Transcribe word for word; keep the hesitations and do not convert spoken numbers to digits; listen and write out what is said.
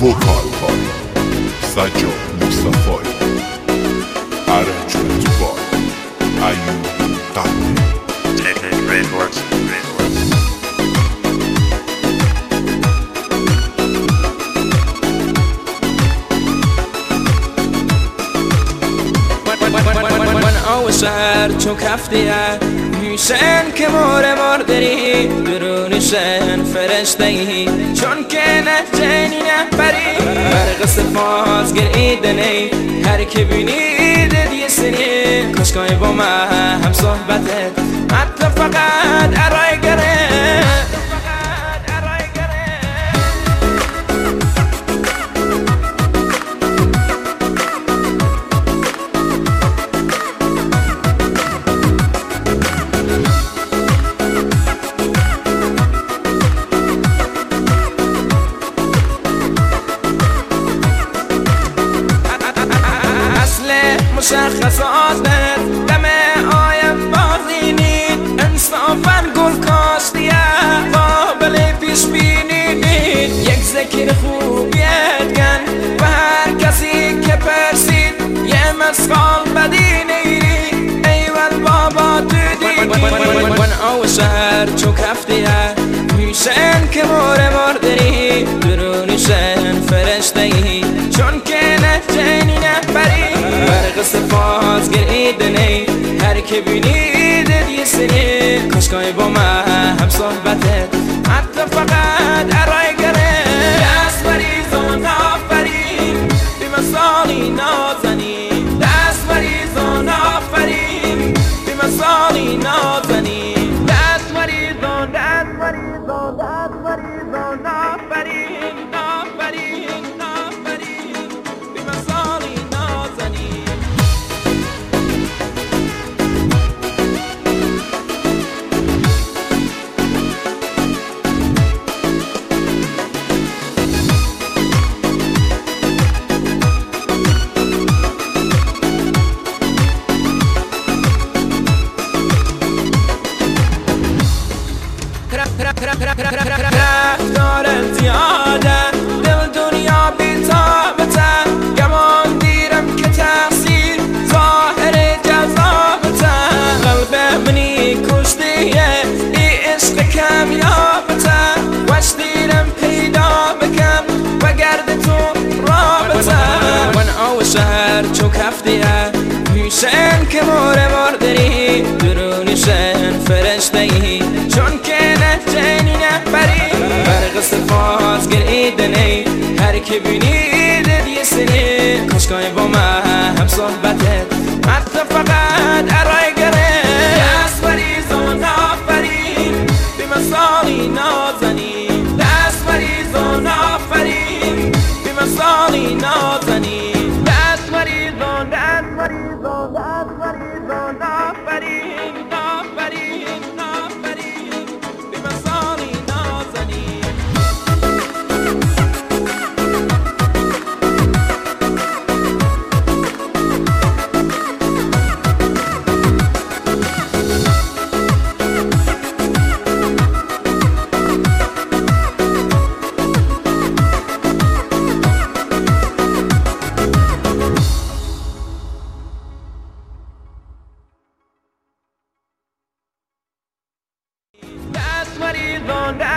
وکال های سجاد مصطفی، ارنجمنت بای ایوب قهوه‌ای. من سهر چون کفتیه حسین که مور مردری درونشن فرشته ای چون که نه جنی نه بری برق سفاز گریدنی هر که بینید یه سنی کاشکای با من هم صحبتت حتی فقط ارای گره مشخصات دم آیم بازینید انصافاً گل کاشتیه قابل پیش بینید یک ذکر خوبیت کن و هر کسی که پرسید یه مسخال بدی نیری ایوال بابا تو دیدی من آو شهر چو کفتیه میشن که مور مردری درونشن فرشته ای چون که نه جنی نه بری برق سفاز گریدنی هر که بینید یه سری کاشکای با من هم صحبتت حتی فقط ارای گره دست بریز و نافرین بی مثالی نازنین دست بریز و نافرین بی مثالی نازنین دست بریز و دست بریز و دست بریز و نافرین نافرین نافرین بی مثالی نازنین رفتارم زیاده دل دنیا بی‌تابته گمان دیرم که تقصیر ظاهر جذابته قلب منی کشتیه ای عشق کمیابته وش دیرم پیدا بکن و گرد تو رابطه من آو شهر چو کفتیه میشن که مور مردری درونشن فرشته ای چون که نه جنی نه بری برق سفاز گریدنی هر که بینید یه سری کاشکای با من هم صحبتت حتی فقط ارای گره دست بریز و نافرین بی مثالی نازنین دست بریز و نافرین بی مثالی نازنین دست بریز و دست بریز و دست بریز و نافرین نافرین نافرین بی مثالی نازنین That's what he's on.